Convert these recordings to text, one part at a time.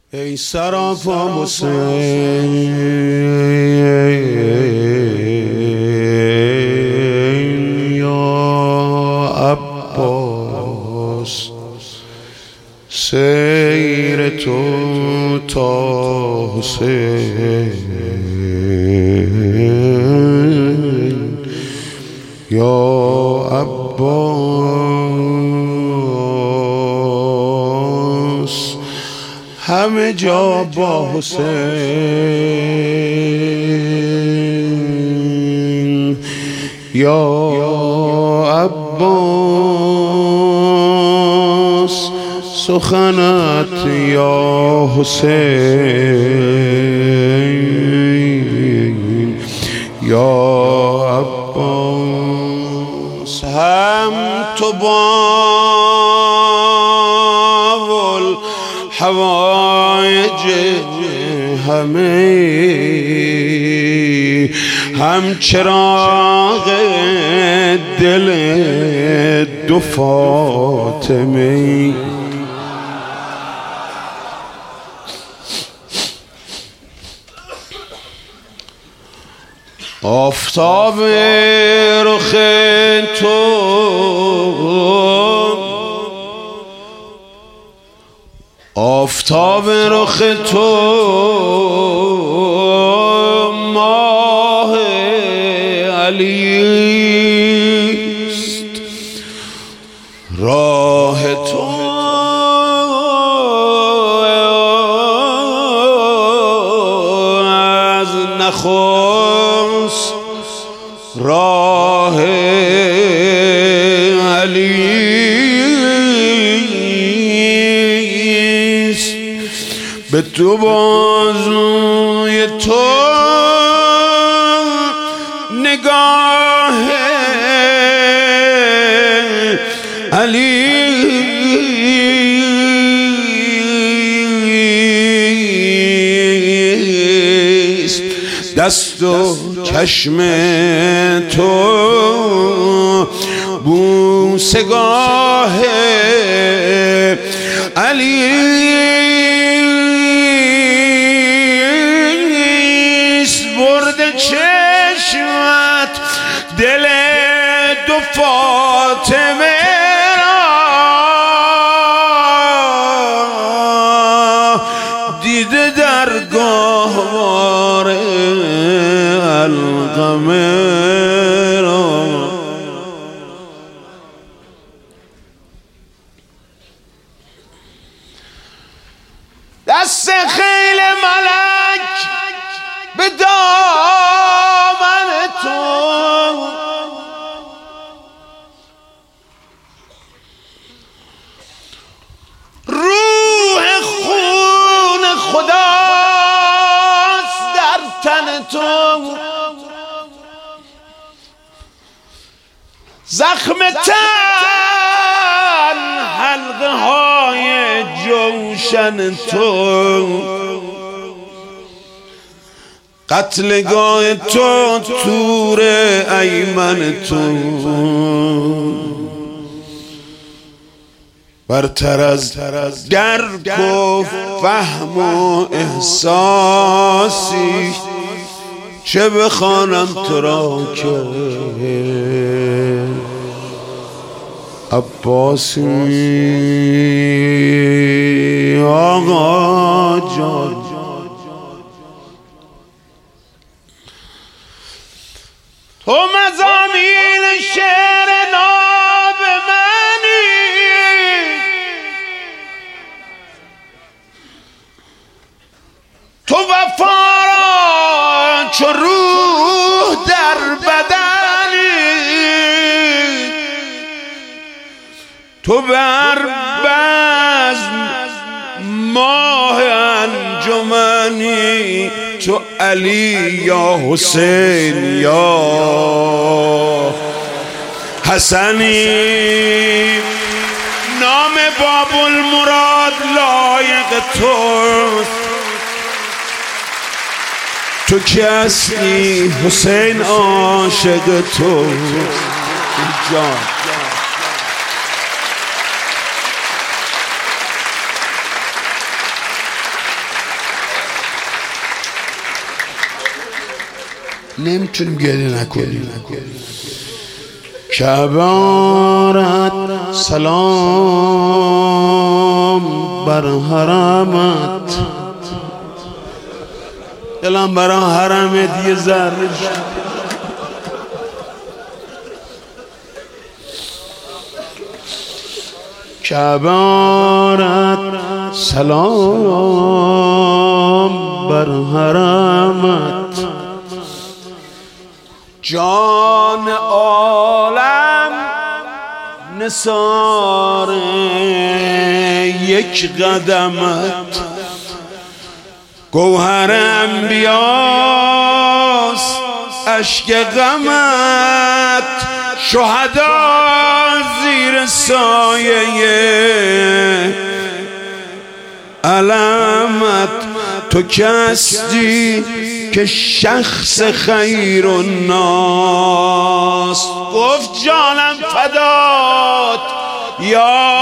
ای سراپا حسین یا عباس، سیر تو تا حسین یا عباس، همه جا با حسین یا عباس، سخنت یا حسین یا عباس، هم تو با حوایج همه، هم چراغ دل دو فاطمه. آفتاب رخ تو آفتاب رخ تو ماه علی است، راه تو از نخست راه علی است، به تو بازوی تو نگاه علی است، دست و چشم تو بوسگاه علی است، برد چشمت دل دو فاطمه را، دیده در گهوار القمه را. دست خیل ملک به دامن تو، روح خون خداست در تن تو، زخم تن حلقه های جوشن تو، قتلگاه تو تور ایمن تو، برتر از درک و فهم و احساسی، چه بخوانم تو را که عباسی آقا جان. تو مضامین شعر ناب منی، تو وفا را چو روح در بدنی، تو بر بزم ماه انجمنی، تو علی یا حسین یا حسنی، نام باب المراد لایق توست، تو که هستی حسین عاشق توست جان. نمیتونیم گریه نکنیم. کعبارت سلام بر حرمت، دلم برا حرمت یه ذره کعبارت سلام بر حرمت، جان عالم نثار یک قدمت، گوهر انبیاست اشک غمت، شهدا زیر سایه علمت، تو کسی که شخص خیر الناس، گفت جانم فدات یا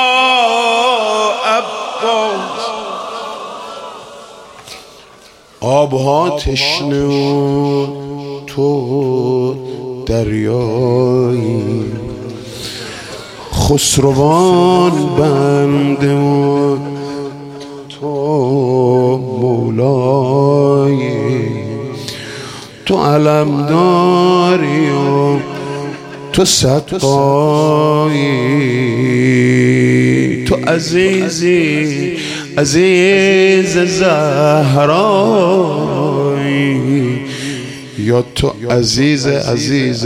عباس. آبها تشنه و تو دریایی، خسروان بنده و تو مولایی، تو علمداری و تو سقایی، تو عزیزی عزیز زهرایی، یا تو عزیز عزیز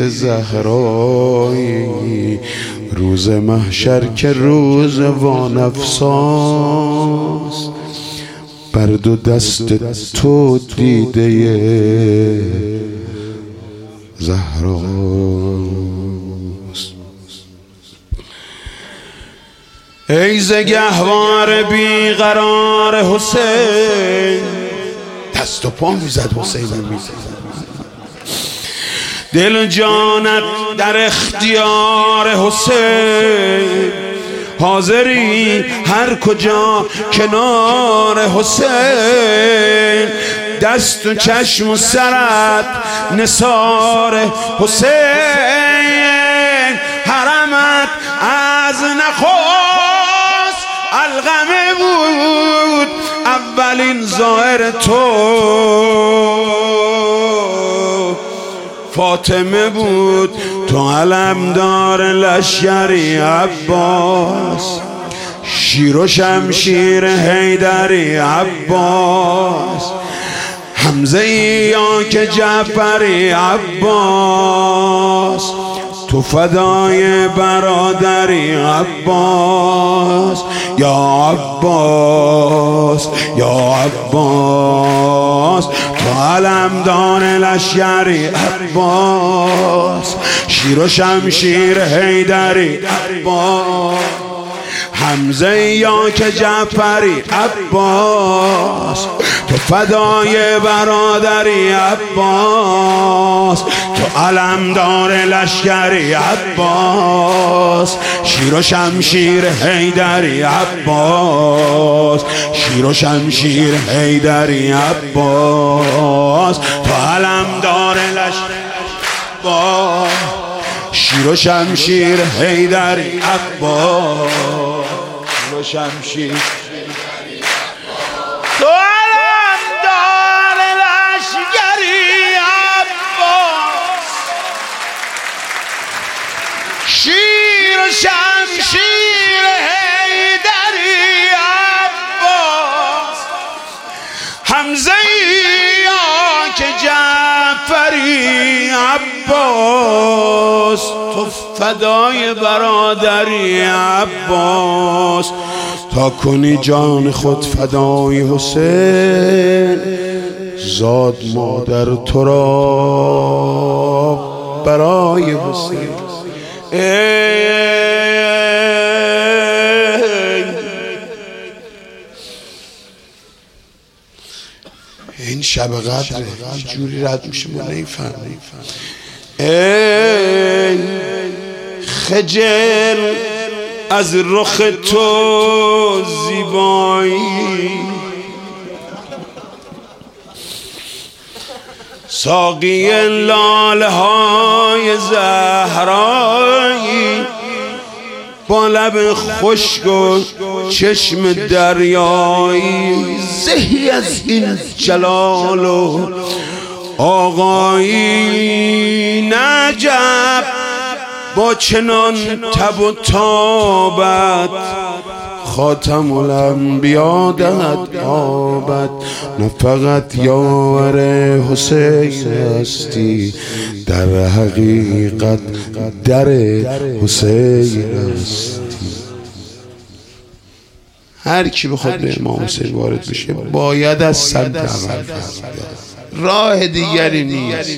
زهرایی. روز محشر که روز وانفساست، بر دو دست تو دیده زهراست. ای ز گهوار بیقرار حسین، دست و پا میزد حسین میزد، دل و جانت در اختیار حسین، حاضری هر کجا کنار حسین، دست و چشم و سرت نثار حسین، حرمت از نخست القمه بود، اولین ظاهر تو فاطمه بود، تو علمدار لشکری عباس، شیر و شمشیر حیدری عباس، حمزه یا که جعفری عباس، تو فدای برادری عباس، یا عباس یا عباس، تو علمدار لشکری عباس، شیر و شمشیر حیدری عباس، حمزه یا که جعفری عباس، تو فدای برادری عباس، تو علمدار لشکری عباس، شیر و شمشیر حیدری عباس، شیر و شمشیر حیدری عباس، تو علمدار لشکری عباس، شیر و شمشیر حیدری عباس، شیر و شمشیر تو علمدار لشکری عباس، شیر و شمشیر حیدری عباس، حمزه یا که جعفری عباس، تو فدای برادری عباس، تا کنی جان خود فدای حسین، زاد مادر تو را برای حسین. این شب قدره جوری رد میشه ما نمیفهمیم. ای خجل از رخ تو زیبایی، ساقی لاله های زهرایی با لب خشک و چشم دریایی، زهی از این جلال و آقایی. نجب با چنان تب و تابت خاتم الانبیا دهد آبد. نه فقط یار حسین هستی، در حقیقت در حسین هستی. هر کی بخواد به امام حسین وارد بشه باید از سمت عقل، راه دیگری نیست.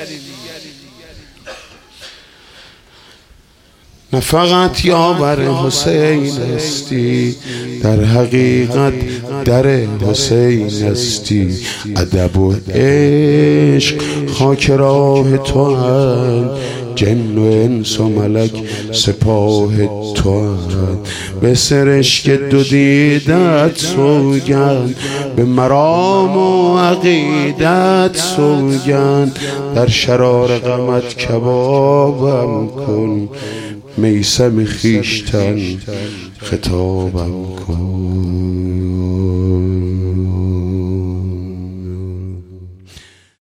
نه فقط یاور حسین هستی، در حقیقت در حسین هستی. ادب و عشق خاک راه تو هست، جن و انس و ملک سپاه تو هست. به سرشک دو دیدت سوگند، به مرام و عقیدت سوگند. در شرار غمت کبابم کن، میسم خویشتن خطابم کن.